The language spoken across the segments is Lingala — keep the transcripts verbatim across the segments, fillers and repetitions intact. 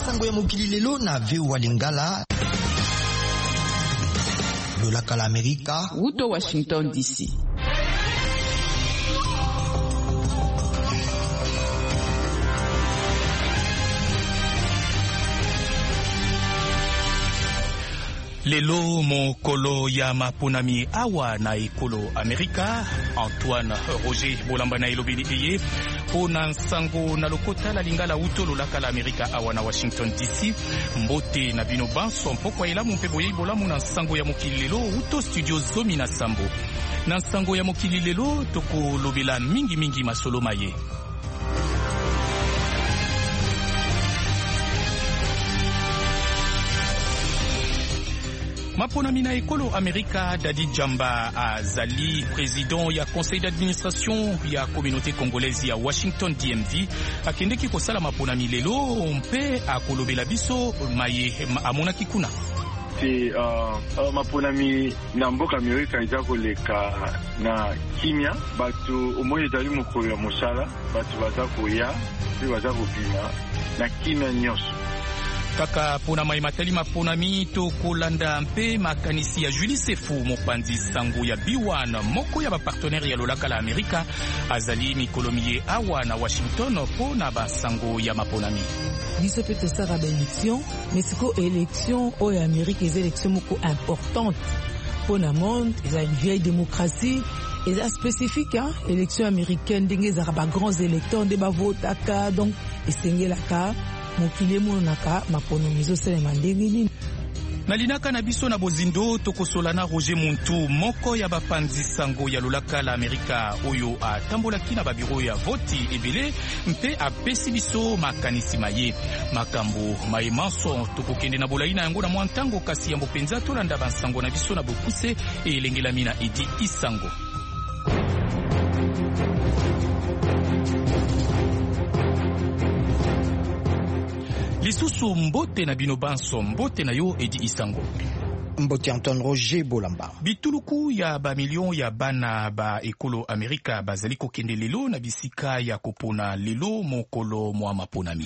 sango ya mokili lelo na Veo Lingala. Lolaka la Amerika. Wuto Washington D C. Lelo mokolo ya maponami awa na ekolo Amerika. Antoine Roger Bolamba na elobeli eye pona nsango na lokota la lingala uto lolaka la Amerika awa na Washington D C. Mbote na bino banso mpoko ela mpe boye bolamu na nsango ya mokili lelo uto studio zomi na sambo. Na nsango ya mokili lelo toko lobela mingi mingi masolo maye. Maponami na ekolo Amerika Dadi Jamba azali président ya conseil d'administration ya communauté congolaise ya Washington D M V akendeki kosala maponami lelo mpe akolobela biso maye amonaki kuna. C'est uh, uh, maponami na mboka Amerika eza koleka na kimia bato omoi ezali mokolo ya mosala bato baza koya mpe baza kobima na kimia nyonso. Kaka pona mai matali maponami to kolanda mpe makanisi ya Julie Sefu mopanzi sango ya B one moko ya ba partenaire ya lolaka la Amerika azali mikolomiye awa na Washington pona ba sango ya maponami. Biso pe tosala ba élection mais siko élection o ya Amerika les élections moko importante pona monde eza une vieille démocratie et spécifique hein élection américaine ndenge za ba grands électeurs de ba votaka donc esengelaka mokilemo naka maponomizo sele mandengini. Nalinaka na biso na bozindo tokosolana Roger Muntu moko ya bapanzi sango ya lolaka la Amerika oyo atambolaki na babiro ya voti ebele mpe apesi biso makanisi maye makambo maye manso tokokende na bolaina yango na mwantango kasi yambo penza tolanda bansango na biso na bokuse elengela mina Edi Isango. Lisusu mbote na bino banso mbote na yo Edi Isango. Mbote Antoine Roger Bolamba. Bituluku ya ba million ya bana ba ekolo Amerika bazali kokende lelo na bisika ya kopona lelo mokolo mwa maponami.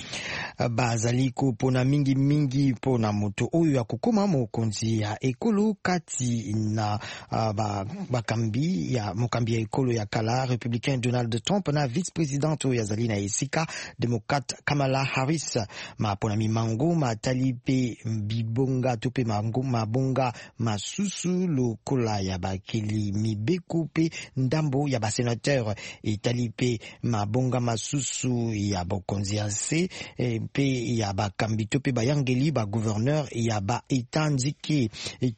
Bazali kopona mingi mingi pona moto oyo ya kokoma mokonzi ya ekolo kati na uh, ba bakambi ya mokambi ya ekolo ya kala républicain Donald Trump na vice-président oyo yazali na esika démocrate Kamala Harris. Maponami mango matalipe bibonga tope mango mabonga masusu lokola ya bakeli mibeko pe ndambo ya basénateur etalipe mabonga masusu ya bokonzi ya se pe ya bakambito pe bayangeli ba gouverneur ya ba etanziki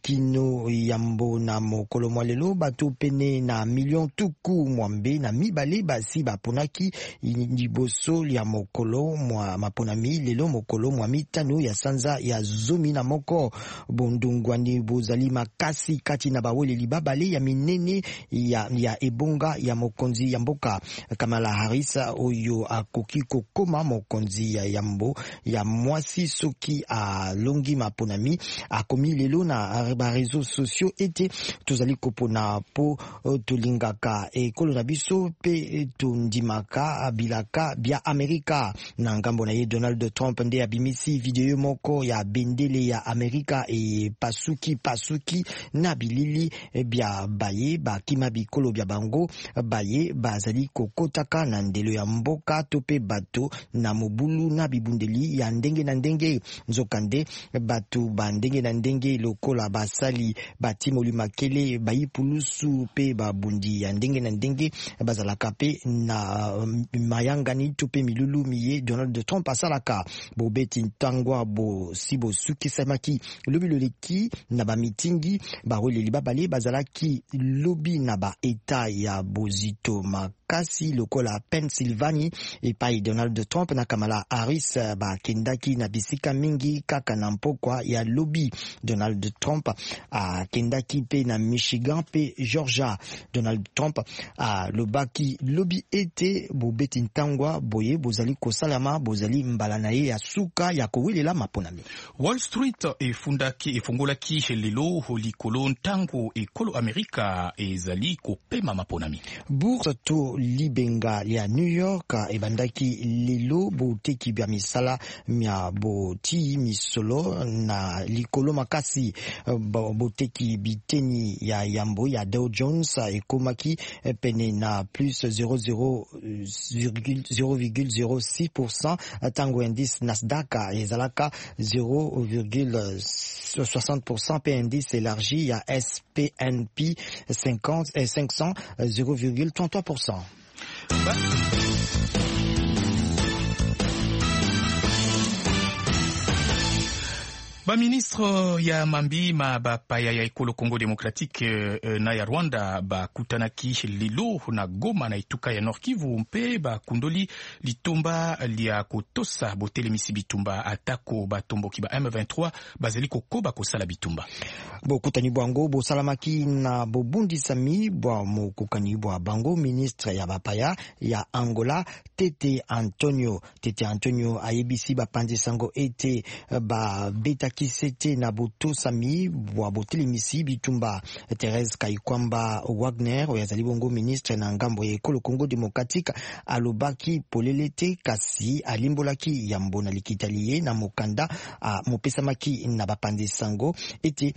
kino yambo na mokolo mwalelo bato pene na million tuku mwambe na mibale basi baponaki liboso ya mokolo mwa maponami lelo mokolo mwa mitano ya sanza ya zomi na moko bondungwani bozali makasi kati na bawele libabale ya minene ya, ya ebonga ya mokonzi ya mboka Kamala Harris oyo akoki kokoma mokonzi ya yambo ya mwasi soki a longi maponami akomi lelo na ba réseaux sociaux ete tozali kopona po tolingaka ekolo na biso pe tondimaka bilaka bia Amerika na ngambo na ye Donald Trump nde abimisi video moko ya bendele ya Amerika e pasuki pasuki na bilili bia baye bakima bikolo bia bango baye bazali kokotaka na ndelo ya mboka tope bato na mobulu na bibundeli ya ndenge na ndenge nzokande bato ba ndenge na ndenge lokola basali batimoli makele bayipulusu pe babundi ya ndenge na ndenge bazalaka pe na mayangani tope milulu miye Donald Trump asalaka bobeti ntangwa bo sibo suki samaki lobi loleki na ba mitingi barole libabale bazalaki lobi na ba eta ya bozito makasi lokola Pennsylvania epai Donald Trump na Kamala Harris ba kendaki na bisika mingi kaka na mpokwa ya lobi Donald Trump a kendaki pe na Michigan pe Georgia. Donald Trump a lobaki lobi ete bobeti ntangwa boye bozali kosalama bozali mbala na ye ya suka ya kowelela maponami. Wall Street efundaki efungolaki lelo likolo ntango ekolo Amerika ezali kopema maponami. Bourse to libenga ya New York ebandaki lelo boteki bya misala mia boti misolo na likolo makasi boteki biteni ya yambo ya Dow Jones ekomaki pene na plus zéro virgule zéro six pour cent tango indice Nasdaq ezalaka zéro virgule soixante pour cent pe indice élargi ya S P N P cinquante et cinq cents zéro virgule trente-trois pour cent. Bah. Ba ministre ya mambi ma ba paya ya ekolo Congo Democratique eh, na ya Rwanda ba kutanaki lilo na Goma na ituka ya Nord Kivu mpe ba kundoli litumba lia kotosa botele misi bitumba atako ba tomboki ba M vingt-trois bazeli kokoba kosala bitumba. Bo kutani bwango bo salamaki na bo bundi sami bwa mo kukani bwa bango ministre ya ba paya ya Angola Tete Antonio Tete Antonio ayebisi ba panzi sango ete ba beta kisete na boto sami bwa botele misi bitumba. Thérèse Kaikwamba Wagner oyazali bongo ministre na ngambo ya ekolo Congo Democratique alobaki polelete kasi alimbolaki ya mbona likitaliye na mokanda a mopesamaki na bapanzi sango ete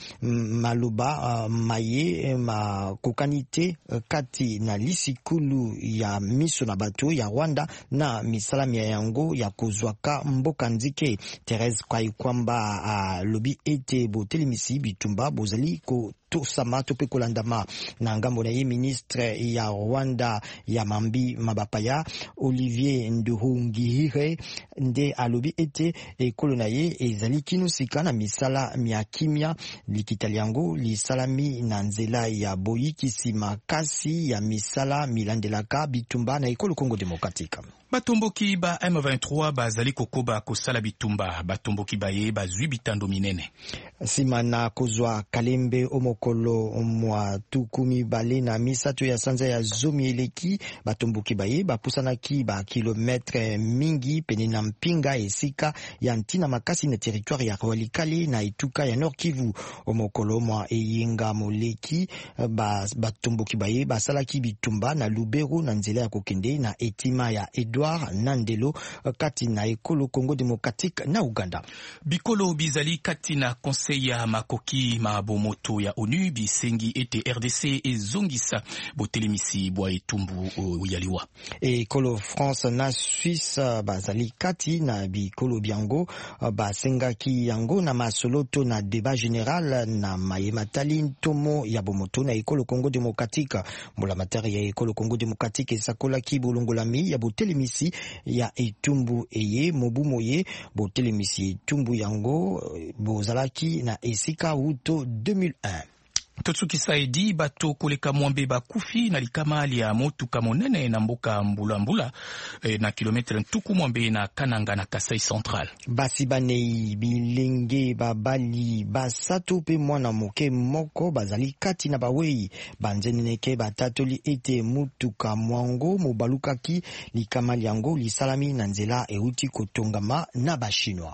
maloba uh, maye ma kokanite uh, kati na lisikulu ya miso na bato ya Rwanda na misalami ya yango ya kozwaka mboka nzike. Thérèse Kaikwamba uh, lobi ete botele misi bitumba bozali ko to sama to pe kolandama na ngambo na ye ministre ya Rwanda ya mambi mabapaya Olivier Nduhungihire nde alobi ete ekolo na ye ezali kinusika na misala mia kimia likitaliango lisalami na nzela ya boyikisi makasi ya misala milandelaka bitumba na ekolo Congo Democratique. Batomboki ba M vingt-trois bazali kokoba kosala bitumba batomboki baye bazwi bitando minene simana kozwa kalembe omokolo mwa tukumi bale na misato ya sanza ya zomi eleki batomboki baye bapusanaki ba kilometre mingi pene na mpinga esika ya ntina makasi na territoire ya Walikale na ituka ya Nord Kivu omokolo mwa eyenga moleki ba batomboki baye basalaki bitumba na Lubero na nzela ya kokende na etima ya Edouard Nandelo kati na ekolo Congo Democratique na Uganda. Bikolo bizali kati na conseil ya makoki mabomoto ya ONU bisengi ete R D C ezongisa botelemisi bwa etumbu uyaliwa. Ekolo France na Suisse bazali kati na bikolo biango basengaki yango na masoloto na débat général na mayematali ntomo ya bomoto na ekolo Congo Democratique. Mbola materi ya ekolo Congo Democratique esakola ki bolongolami ya botelemisi ya etumbu eye mobumoye botelemisi etumbu yango bozalaki na esika uto deux mille un. Totsuki Saidi bato koleka mwambe bakufi na likamali ya motuka monene na mboka mbula mbula eh, na kilometre ntuku mwambe na Kananga na Kasai Central. Basi banei bilenge babali basato pe mwana moke moko bazali kati na bawei banzeneneke batatoli ete mutuka mwango mobalukaki likamali yango lisalami na nzela euti kotongama na bashinois.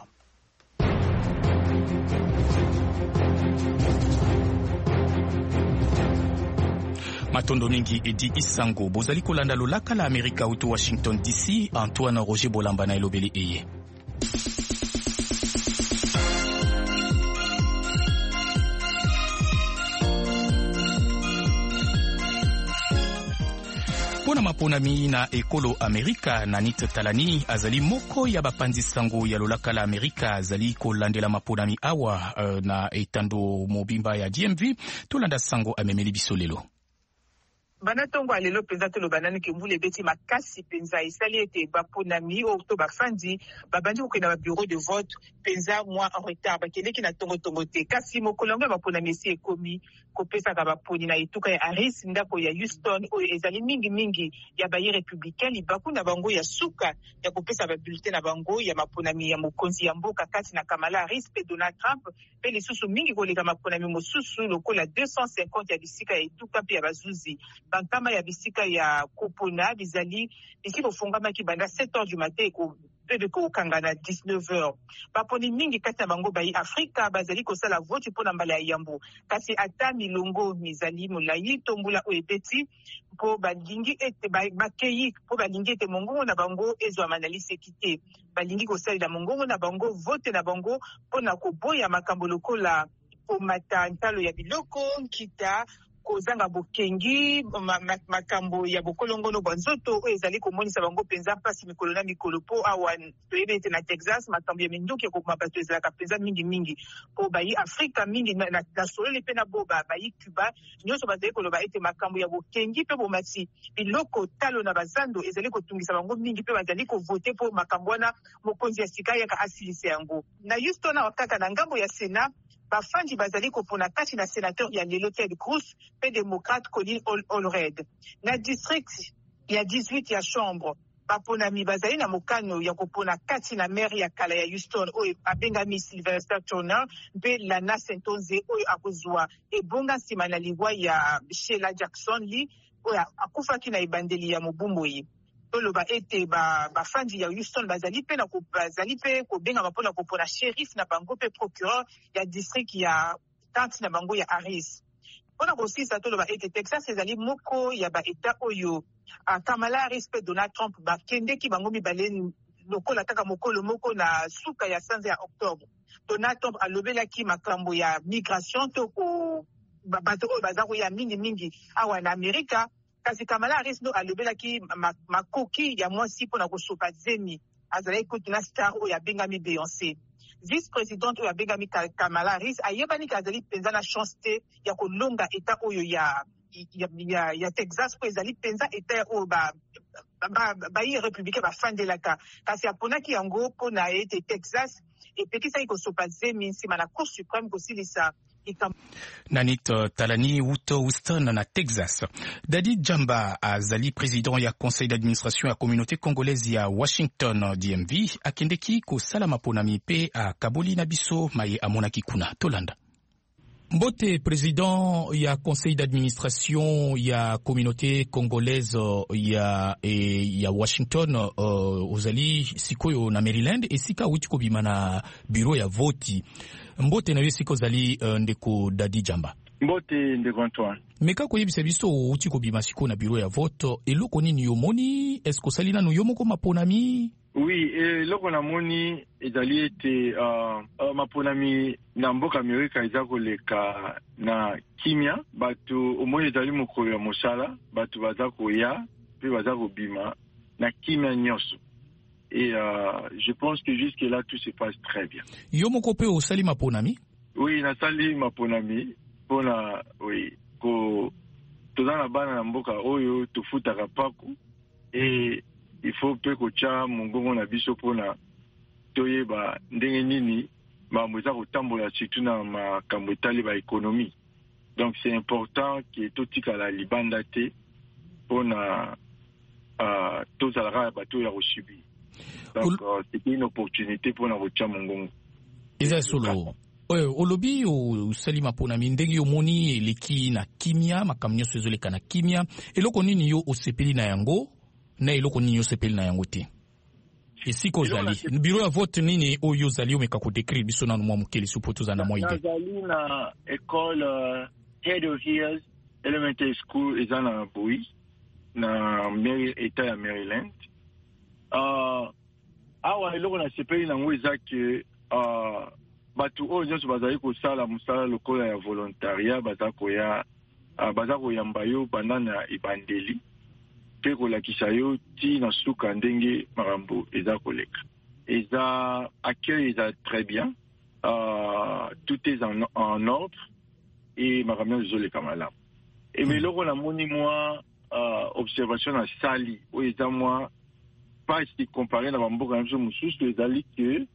Matondo mingi edi isango bozali kolanda lolaka la Amerika uto Washington D C. Antoine Roger Bolamba na elobeli eye. Pona maponami na ekolo Amerika na Nit Talani azali moko ya bapanzi sango ya lolaka la Amerika azali kolandela maponami awa uh, na etando mobimba ya D M V tolanda sango amemeli bisolelo. Banatongo alelo penza tolo banani ke mbule beti makasi penza isali ete baponami o to bafandi babandi ko na bureau de vote penza moi en retard bakeleki na tongo tongo te kasi mokolongo baponami si ekomi kopesa ka baponi na ituka ya Harris ndako ya Houston o ezali mingi mingi ya bayi républicain libaku na bango ya suka ya kopesa ba bulletin na bango ya maponami ya mokonzi ya mboka kati na Kamala Harris pe Donald Trump pe lisusu mingi koleka maponami mosusu lokola deux cent cinquante ya bisika ya ituka pe ya bazuzi bankama ya bisika ya kopona bizali bisi kofungama ki banda sept heures du matin ko pe de kokanga na dix-neuf heures. Baponi mingi kati na bango bayi Afrika bazali kosala vote mpona mbala ya yambo. Kasi ata milongo mizali molayi tombula oyo ebeti mpo balingi ete bakeyi mpo balingi ete mongongo na bango ezwama na liseki te. Balingi kosalela mongongo na bango vote na bango mpona koboya makambo lokola komata ntalo ya biloko nkita kozanga bokengi makambo ya bokolongono bwa nzoto oyo ezali komonisa bango mpenza mpasi mikolo na mikolo mpo awa toyebi ete na Texas makambo ya minduki ekokoma bato ezalaka mpenza mingimingi mpo bayi Afrika mingi na sololi mpe na boba bayi Cuba nyonso bazali koloba ete makambo ya bokengi mpe bomasi biloko talo na bazando ezali kotungisa bango mingi mpe bazali kovote mpo makambo wana mokonzi ya sika yaka asilisa yango. Na Houston awa kaka na ngambo ya Sena bafandi bazali kopona kati na sénateur ya lelo Ted Cruz pe démocrate Colin Allred. Na district ya dix-huit ya chambre baponami bazali na mokano ya kopona kati na maire ya kala ya Houston oyo abengami Sylvester Turner mpe Lana Sentonze oyo akozwa ebonga nsima na liwa ya Sheila Jackson Lee oyo akufaki na ebandeli ya mobumbu ye. Toloba ete bafandi ya Houston bazali pe na bazali pe kobenga mpona kopona shérif na bango pe procureur ya district ya tante na bango ya Harris. Mpona kosisa toloba ete Texas ezali moko ya baeta oyo Kamala Harris pe Donald Trump bakendeki bango mibale lokola kaka mokolo moko na suka ya sanza ya octobre. Donald Trump alobelaki makambo ya migration to ko bato oyo baza koya mingi mingi awa na Amerika. Kasi Kamala Harris no alobelaki makoki ya mwasi mpona kosopa zemi azalaki kutu na star oyo abengami Beyoncé. Vice-présidente oyo abengami Kamala Harris ayebani azali mpenza na chance te ya kolonga eta oyo ya ya, ya, ya Texas po ezali mpenza eta oyo ba bayi républicain bafandelaka kasi aponaki yango mpona ete Texas epekisaki kosopa zemi nsima na Cour suprême kosilisa Nanit Talani Wuto Houston na Texas. Dadi Djamba azali président ya conseil d'administration ya communauté congolaise ya Washington D M V akendeki kosala maponami pe a Kaboli na biso maye amonaki kuna Tolanda. Mbote président ya conseil d'administration ya communauté congolaise ya e, ya Washington uh, ozali sikoyo na Maryland esika wuti kobima na bureau ya voti. Mbote na yo siko zali uh, ndeko Dadi Djamba. Mbote ndeko Antoine. Meka koyebisa biso wuti kobima siko na bureau ya vote eloko nini yomoni esko salina no yomoko maponami? Oui, eloko na moni ezali ete uh, uh, maponami na mboka Amerika eza koleka na kimia bato omoni ezali mokolo ya mosala bato baza koya pe baza kobima na kimia nyonso. Et euh, je pense que jusque-là, tout se passe très bien. Yo moko pe o sali maponami? Oui, na sali maponami. Pona, oui, ko toza na bana na mboka oyo tofutaka paku. Et il faut pe ko cha mongongo na biso pona toyeba ndenge nini ba mweza kotambola surtout na makambo etali ba économie. Donc c'est important que totika la libanda te pona uh, tozalaka bato ya kosubi. Donc, euh, c'était une opportunité pour nous retenir mon gongo. Eza solo. Oyo, olobi o sali maponami ndenge yo moni eleki na kimia, makamnyo sezoleka na kimia. Eloko nini yo osepeli na yango, na eloko nini yo sepeli na yango te. Esiko zali. Biro ya vote nini oyo zali yo meka ko décrire biso na mwa mukeli supoto za na mwa ide. Zali na école uh, Head of Hills Elementary School eza na Bowie na Mary Eta ya Maryland. Uh, awa eloko na sepeli nango eza ke uh, batu oyo nyonso bazali kosala mosala lokola ya volontariat baza koya uh, baza koyamba yo banda na ebandeli mpe kolakisa yo ti na suka ndenge makambo eza koleka. Eza accueil eza très bien, uh, tout est en, en ordre et makambo ezoleka malamu. Et mais eloko namoni mwa uh, observation na sali oyo eza mwa pas si comparé na bamboka na mosusu ezali que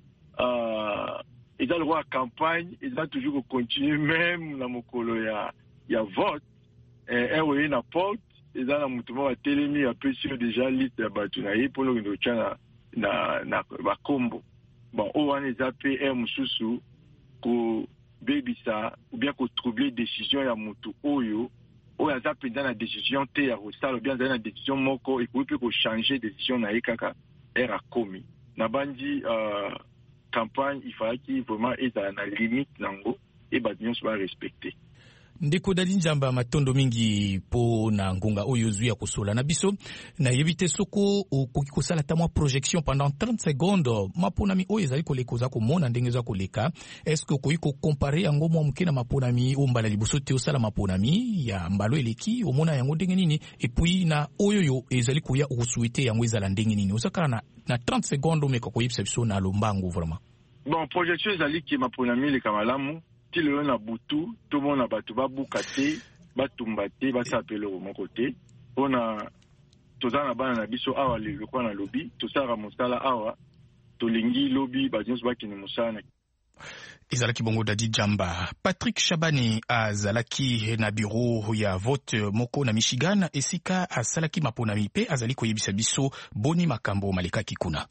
euh eza le roi campagne eza toujours continuer même na mokolo ya ya vote et oyo na porte eza na mutu moko atelemi apesi déjà liste ya bato na ye pour le ndo na na na bakombo bon oyo wana eza pe e mosusu ko bebisa ou bien ko troubler décision ya mutu oyo oyo aza mpenza na décision te ya kosala bien aza na décision moko ekoki mpe kochange décision na ye kaka ere akomi. na bandi uh, campagne il fallait qu'il vraiment est à la limite nango et badnion soit respecté. Ndeko dali njamba matondo mingi po na ngonga oyo zuya kosola na biso na yebite soko okoki kosala ta mwa projection pendant trente secondes maponami oyo ezali koleka oza komona ndenge eza koleka. Est-ce que okoki kokompare yango mwa moke na maponami o mbala liboso te osala maponami ya mbalo eleki omona yango ndenge nini epuis na oyo yo ezali koya okosuete yango ezala ndenge nini ozakala na, na trente secondes omeka koyebisa biso na lombango vraiment. Bon, projection ezali ki maponami eleka malamu ti lelo na butu tomona bato babuka te batumba te basapela moko te mpona toza na bana na biso awa lelo kwa na lobi tosala mosala awa tolingi lobi bato bakini mosala. Ezalaki bongo dadi jamba. Patrick Shabani azalaki na bureau ya vote moko na Michigan esika asalaki maponami pe azali koyebisa biso boni makambo malekaki kuna.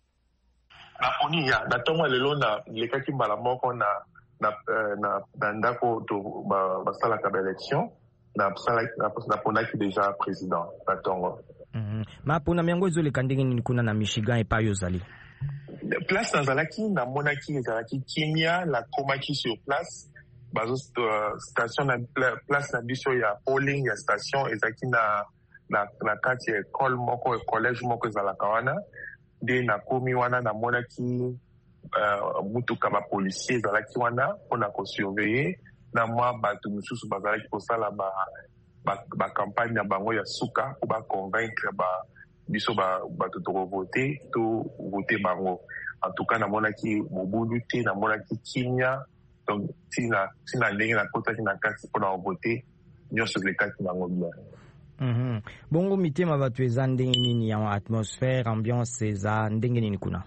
Na poni ya na tongo lelo na lekaki mbala moko na na na na ndako to basalaka ba élection na sala na ponaki déjà président na tongo. Mhm. Ma pona miango ezoleka ndenge nini kuna na Michigan et pas yozali. Place nazalaki na monaki ezalaki kimia la komaki sur place bazo uh, station na place na biso ya polling ya station ezalaki na na na kati école moko collège moko ezalaka wana de na komi wana na monaki Uh, mutuka ba policier ezalaki wana mpona kosurveiller na mwa bato mosusu bazalaki kosala ba, ba, ba campagne na bango ya suka po baconvaincre ba, biso bato tokovote to vote bango. En tout cas namonaki mobulu te namonaki kimia donc tina tina ndenge nakotaki na kati mpona kovote nyonso elekaki nango bien. Mm-hmm. Bongo mitema bato eza ndenge nini ya atmosphère ambiance eza ndenge nini kuna?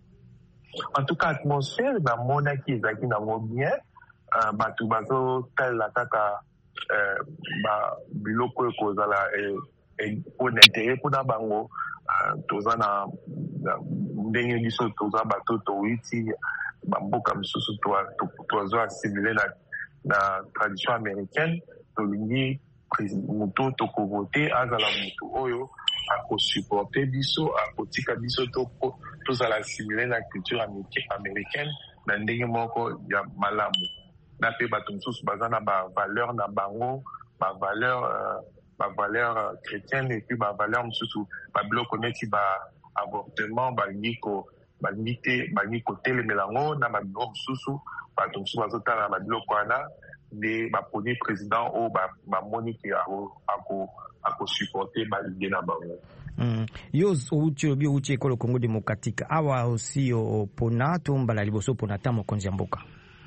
En tout cas, atmosphère, na mona qui est aquí na bien, euh, batu bazo tel la kaka, euh, ba biloko ko zala et et pour l'intérêt pour na bango, euh, toza na ndenge biso toza bato to witi, bamboka msusu to to tozo assimilé na na tradition américaine, to lingi muto to ko voter azala muto oyo ako supporter biso ako tika biso to to zala assimiler la culture américaine na ndenge moko ya malamu na pe bato msusu bazana ba valeur na bango ba valeur uh, ba valeur chrétienne et puis ba valeur msusu ba bloko neti ba avortement ba ngiko ba ngite ba ngiko tele melango na ba bloko msusu bato msusu bazotala ba bloko wana de ba premier président o ba ba monique ako ako ako supporter ba ligue na bango. Mm. Yo uchi obi uchi ekolo Congo démocratique awa aussi o pona to mbala liboso pona ta mokonzi mboka.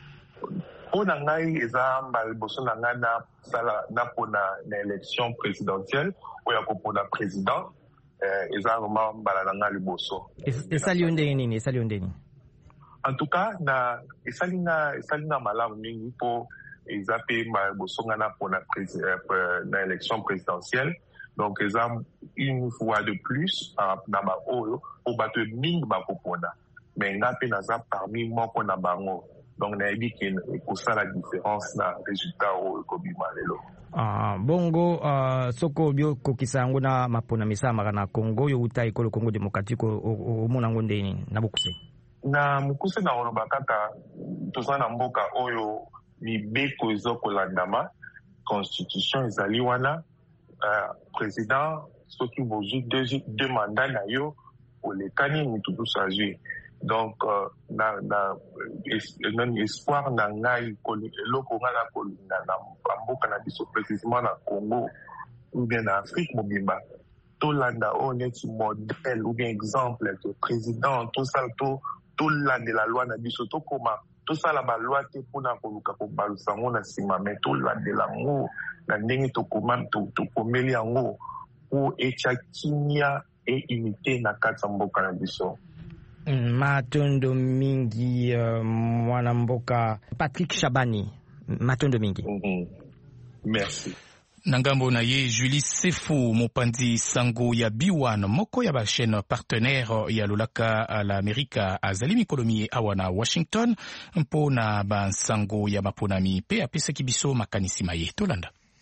Pona ngai eza mbala liboso na ngai na sala na pona na élection présidentielle o ya ko pona président eh eza vraiment mbala na ngai liboso. Esali onde nini esali onde nini? En tout cas na esali na esali na malamu mingi po eza pe mbala liboso nga na pona na élection présidentielle. Donc, ils ont une fois de plus dans ma oyo au bateau ming bakopona. Mais n'a pas naza parmi moi qu'on a bango. Donc, n'a dit qu'il y a la différence dans le résultat au Kobima lelo. Ah, bongo uh, soko bio kokisango na mapona misama na Congo yo utai kolo Congo démocratique o mona ngonde ni na bokuse. Na mukuse na oloba kaka tozana mboka oyo ni beko ezoko landama constitution ezali wana. Uh, président soki bozu deux deux mandats na yo au le kani mututu saji donc uh, na na même espoir na ngai ko eloko ngala ko na mboka na biso précisément na Congo ou bien na Afrique mobimba to landa o neti modèle ou bien exemple de président to sal to to landa la loi na biso to koma to sala ba loi te pona ko luka ko balusa ngona sima mais to landa la ngo na ndenge to komam to to komeli yango pour echa kimia et unité na kati mboka na biso. Matondo mingi uh, mwana mboka Patrick Shabani matondo mingi. Mm-hmm. Merci. Nangambo na ye Julie Sefu mopanzi sango ya B one moko ya ba chaîne partenaire ya lolaka à l'Amérique azali mikolomi awana Washington mpo na ba sango ya maponami pe apesa kibiso makanisi maye tolanda.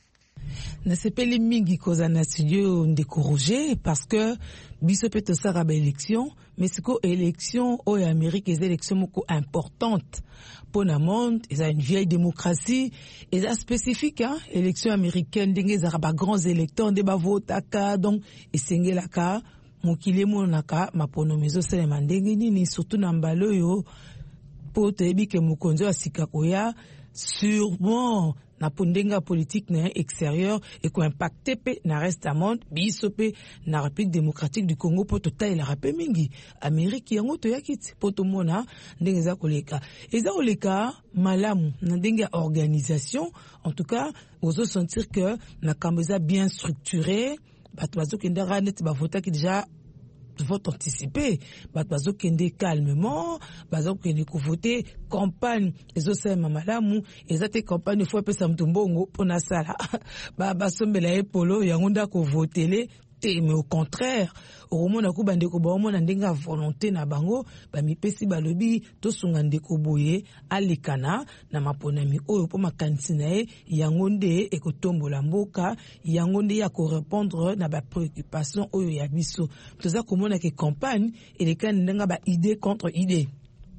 nasepeli mingi koza na studio ndeko Roger parce que biso pe tosala ba élection mais siko élection au Amérique les élections moko importante pour le monde, ils ont une vieille démocratie, ils ont spécifique hein, élection américaine ndenge ezaka ba grands électeurs de ba votaka donc esengelaka mokili monaka mapono mezo selema ndenge nini surtout na mbalo yo po tebi ke mokonzi wa sika koya sûrement na pondenga politique na extérieur et ko impacté pe na reste monde biso pe na République démocratique du Congo po total la rapé mingi Amérique yango to yakiti po to mona ndenge za koleka eza koleka malamu na ndenge organisation en tout cas ozo sentir que na kamboza bien structuré bato bazo kenda ranet ba vota ki déjà vote anticipé, bazo kende calmement, bazo kende ko voter campagne ezo sema malamu ezate campagne fois pesa mtumbongo pona sala ba basombela epolo yango ndako votele te mais au contraire au mona ko bande ko ba mona ndenga volonté na bango ba mipesi balobi to sunga ndeko boye alikana na maponami oyo po makanisi na ye yango nde ekotombola mboka yango nde ya ko répondre na ba préoccupation oyo ya biso toza komona ke campagne elekana ndenga ba idée contre idée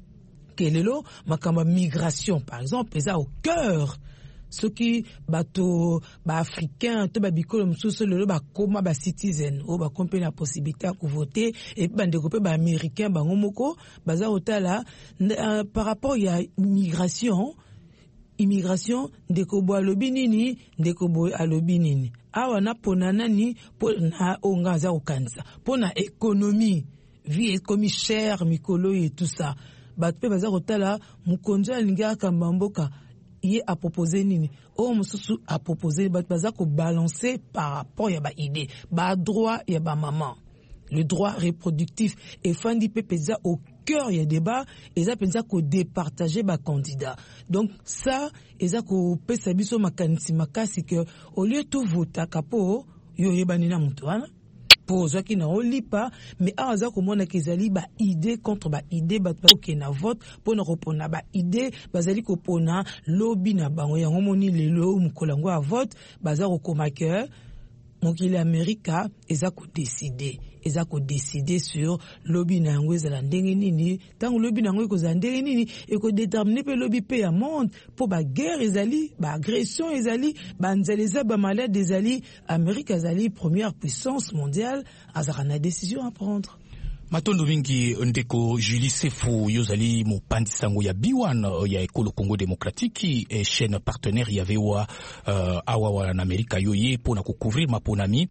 kelelo makamba migration par exemple eza au cœur ceux qui bato ba africain to ba bikolo msusu lelo ba koma ba citizen o ba kompe na possibilité à voter et ba ndeko pe ba américain bango moko baza otala uh, par rapport ya immigration immigration ndeko bo alobi nini ndeko bo alobi nini awa na pona nani pona onga za okanza pona économie vie économie cher mikolo et tout ça bato pe baza otala mukonzo alinga kamba mboka il a proposé nini o mususu a proposé baza ko balancer par rapport ya ba idée ba droit ya ba maman le droit reproductif et fandi pepeza au cœur ya débat eza penza ko départager ba candidat donc ça eza ko pesa biso makanisi makasi que au lieu tout voter kapo yo yebani na mutu wana pour qui na olipa mais aza komona kezali ba idée contre ba idée ba ke na vote pour na repona ba idée bazali ko pona lobby na bango yango moni lelo mukolango a vote baza ko komaka mokili Amerika eza ko décider eza ko décider sur lobby na yango ezala ndenge nini tango lobby na yango ekozala ndenge nini eko déterminer pe lobby pe ya monde pour ba guerre ezali ba agression ezali ba nzeleza ba malade ezali Amerika ezali première puissance mondiale azaka na décision à prendre. Matondo mingi ndeko Julie Sefu yozali mopandi sango ya B one ya ekolo Congo démocratique et chaîne partenaire ya V O A uh, awa wa na Amerika yoye pona ko couvrir maponami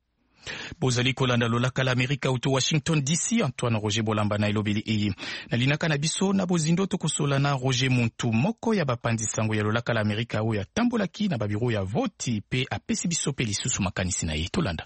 bozali kolanda lolaka la Amerika uto Washington D C. Antoine Roger Bolamba na elobeli eye na linaka na biso na bozindo to kosola na Roger Muntu moko ya bapandi sango ya lolaka la Amerika oyo ya tambolaki na babiro ya voti pe apesi biso pe lisusu makanisi na ye tolanda.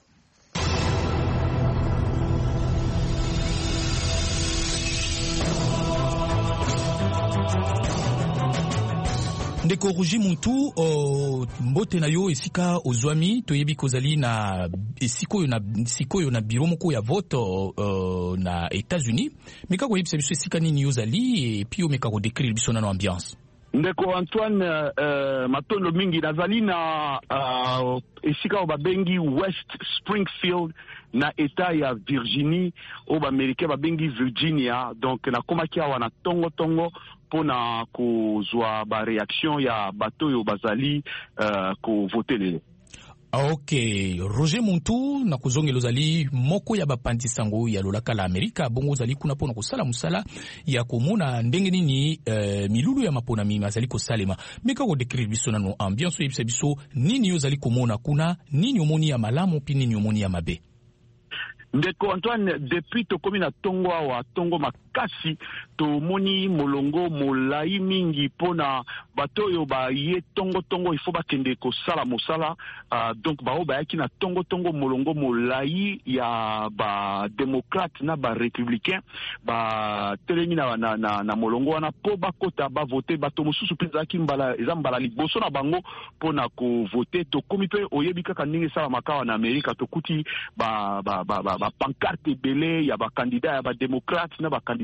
Ndeko Roger Muntu o mbote na yo esika ozwami toyebi kozali na esiko yo na esiko yo na biro moko ya vote uh, na États-Unis meka ko yebisa biso esika nini yozali et puis o meka ko décrire biso na ambiance. Ndeko Antoine uh, matondo mingi nazali na uh, esika obabengi West Springfield na eta ya Virginie oba Amerika babengi Virginia donc na komaki awa na tongo tongo pona kozwa ba réaction ya bato yo bazali uh, ko voter lelo. Ok, Roger Muntu na kuzongelo zali moko ya bapandi sango ya lolaka la Amerika bongo zali kuna pona kosala musala ya komona ndenge nini uh, milulu ya mapona mima zali kosalema meka ko décrire biso na no ambiance yebisa biso nini yo zali komona kuna nini omoni ya malamu pi nini omoni ya mabe. Ndeko Antoine depuis tokomi na tongo awa tongo makasi tomoni molongo molai mingi pona bato yo ba ye tongo tongo il faut ba kende ko sala mosala uh, donc ba oba yaki na tongo tongo molongo molai ya ba démocrate na ba républicain ba telemi na na, na, na molongo wana po ba kota ba voter bato mosusu penza ki mbala eza mbala liboso na bango pona ko voter tokomi pe oyebi kaka ndenge sala makawa na Amerika tokuti ba ba ba, ba ba pancarte belé ya ba candidat ya ba démocrate na ba candidat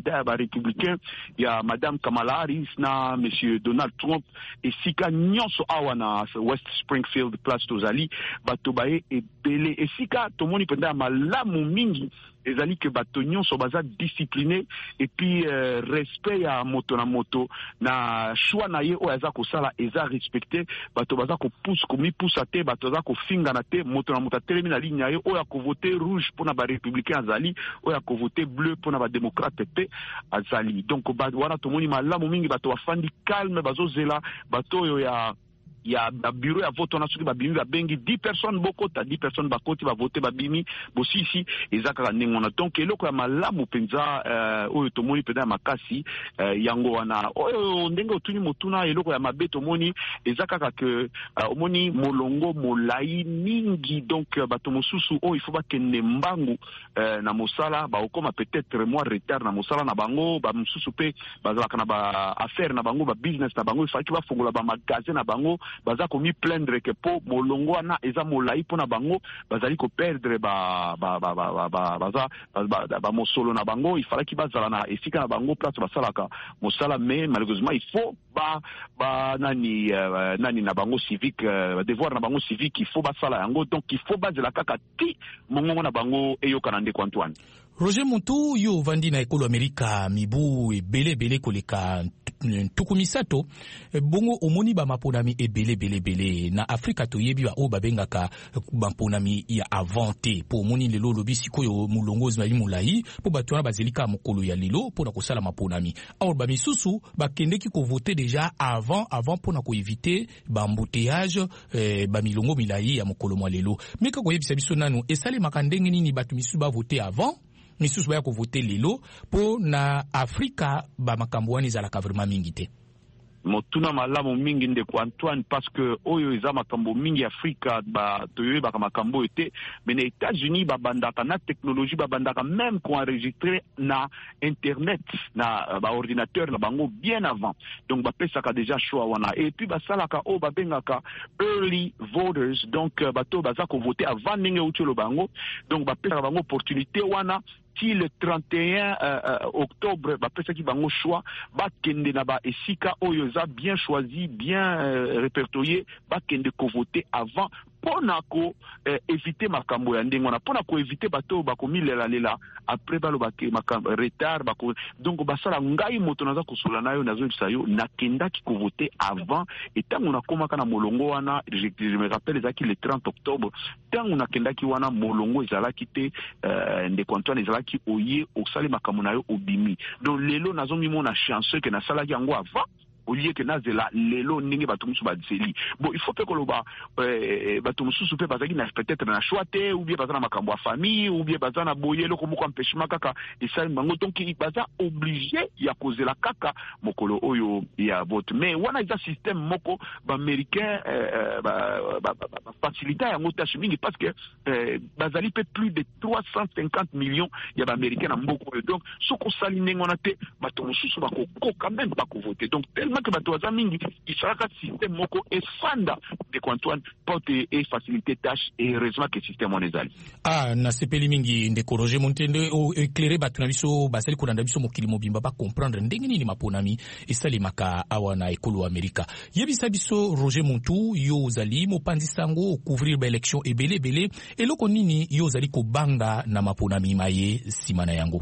candidat ba républicain ya madame Kamala Harris na monsieur Donald Trump esika nyonso awa na West Springfield place tozali bato baye ebele esika tomoni penda malamu mingi ezali que bato nyonso baza discipliné et puis euh, respect ya moto na moto na choix na ye o aza ko sala eza respecté bato baza ko pousse ko mi pousse te bato baza ko finga na te moto na moto telemi na ligne ye o ya ko voter rouge pour na ba républicain azali o ya ko voter bleu pour na ba démocrate te azali donc ba wana tomoni malamu mingi bato bafandi calme bazozela bato yo ya ya ba bureau ya vote na soki ba bimi ba bengi dix personnes bokota dix personnes bakoti ba voter ba bimi bosisi ezaka ndengona donc eloko ya malamu penza euh, oyo tomoni peda makasi euh, yango wana oyo ndenge otuni motuna eloko ya mabe tomoni ezaka ka que uh, omoni molongo molai mingi donc uh, bato mosusu oyo il faut ba kende mbangu uh, na mosala ba okoma peut-être mois retard na mosala na bango ba mosusu pe bazalaka na ba affaire na bango ba business na bango il faut ki ba fongola ba magasin na bango baza ko mi plaindre que po molongo na eza molai pona bango bazali ko perdre ba ba ba ba ba baza ba, ba mosolo na bango il fallait ki bazala na esika na bango place basalaka mosala mais malheureusement il faut ba ba nani uh, nani na bango civique uh, devoir na bango civique il faut basala yango donc il faut bazela kaka ti mongongo na bango eyokana ndeko Antoine. Roger Muntu yo vandi na ekolo Amerika mibu ebele bele koleka tukumisato bongo omoni ba maponami ebele bele bele na Afrika to yebi ba o babengaka maponami ya avante po omoni lelo lobi sikoyo mulongozi mali mulai po batwana bazelika mokolo ya lelo po na kosala maponami or ba misusu bakendeki ko voter déjà avant avant po na ko éviter ba embouteillage eh, ba milongo milai ya mokolo mwa lelo meka ko yebisa biso nanu esale makandenge nini batu misusu ba voter avant misusu baya ko voter lelo po na Afrika ba makambo wani zalaka vraiment mingi te motuna malamu mingi ndeko Antoine parce que oyo eza makambo mingi Afrika ba toyo ba makambo ete mais les États-Unis ba bandaka na technologie ba bandaka même ko enregistrer na internet na ba ordinateur na bango bien avant donc ba pesaka déjà choix wana et puis ba salaka o ba bengaka early voters donc bato baza ko voter avant ndenge utilo bango donc ba pesaka bango opportunité wana si le trente et un euh, euh, octobre ba pesa ki bango choix ba kende na ba esika oyo za bien choisi bien euh, répertorié ba kende ko voter avant pona ko euh, éviter makambo ya ndengona pona ko éviter bato ba ko milela lela après ba lo ba ke makambo retard ba ko donc ba sala ngai moto naza ko sola nayo nazo bisayo na kenda ki ko voter avant et tango na koma kana molongo wana je, je me rappelle ezaki le trente octobre tango na kenda ki wana molongo ezalaki te euh, ndeko Antoine ezalaki ki oye osali makambo na yo obimi donc lelo nazo mimona chanceux que na sala yango avant au lieu que nazela lelo ndenge bato musu bazeli bon il faut que koloba euh, bato musu pe bazaki na peut-être na choite ou bien bazana makambo ya famille ou bien bazana boyelo ko moko empêchement kaka esali bango donc il baza obligé ya kozela kaka mokolo oyo ya vote mais wana eza système moko ba américain euh, ba, ba, ba, ba faciliter yango tâche mingi parce que euh, bazali pe plus de trois cent cinquante millions ya ba américain na mboko donc soko sali ngona te bato musu bako quand même bako voter donc que bato waza mingi isaka système moko efanda de Antoine porte et faciliter tâche et heureusement que système on ezali ah na sepeli mingi ndeko Roger Montende o éclairer bato na biso basali ko na biso mokili mobimba ba comprendre ndenge nini maponami esali maka awa na ekolo Amerika yebisa biso Roger Montu yo zali mopanzi sango couvrir ba élection ebele bele eloko nini yo zali ko banga na maponami maye simana yango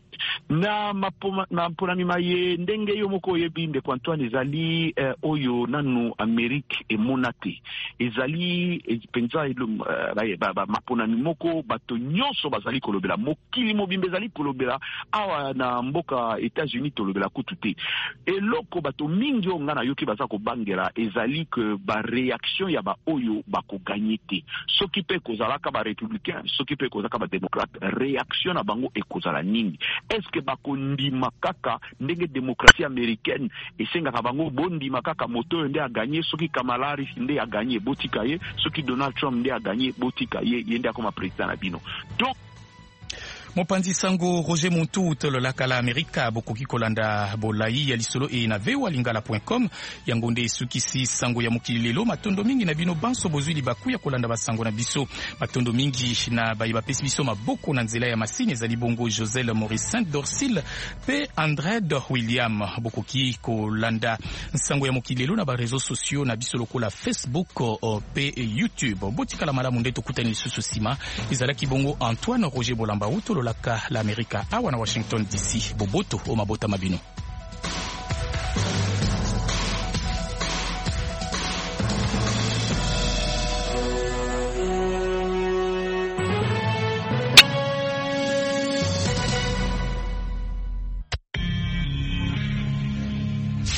na mapoma na mponami maye ndenge yo moko yebi ndeko Antoine ezali eh, oyo nanu Amerique emonate ezali penza ilo uh, ba, ba, maponami moko bato nyonso bazali kolobela mokili mobimbe ezali kolobela awa na mboka États-Unis tolobela kutute eloko bato mingi onga na yoki baza ko bangela ezali que ba réaction ya ba oyo bako gagner te soki pe kozalaka ba républicain soki pe kozalaka ba démocrate réaction na bango ekozala nini est-ce que bakondi makaka ndenge démocratie américaine esengaka bango bondi makaka moto nde a gagné soki Kamala Harris nde a gagné botika ye soki Donald Trump nde a gagné botika ye yende akoma président na bino donc Mopanzi sango Roger Muntu tolo la kala Amerika bokoki kolanda bolai ya lisolo e na vewa lingala point com yangonde sukisi sango ya mokili lelo matondo mingi na bino banso bozwi libaku ya kolanda basango na biso matondo mingi na bayiba pesi biso maboko na nzela ya masini ezali bongo Josel Maurice Dorsil pe Andred William bokoki kolanda sango ya mokili lelo na ba réseaux sociaux na biso lokola Facebook pe YouTube botikala malamu ndeto kutani lisusu sima ezalaki bongo Antoine Roger Bolamba utolo laka la Amerika awa na Washington D C boboto o mabota mabino.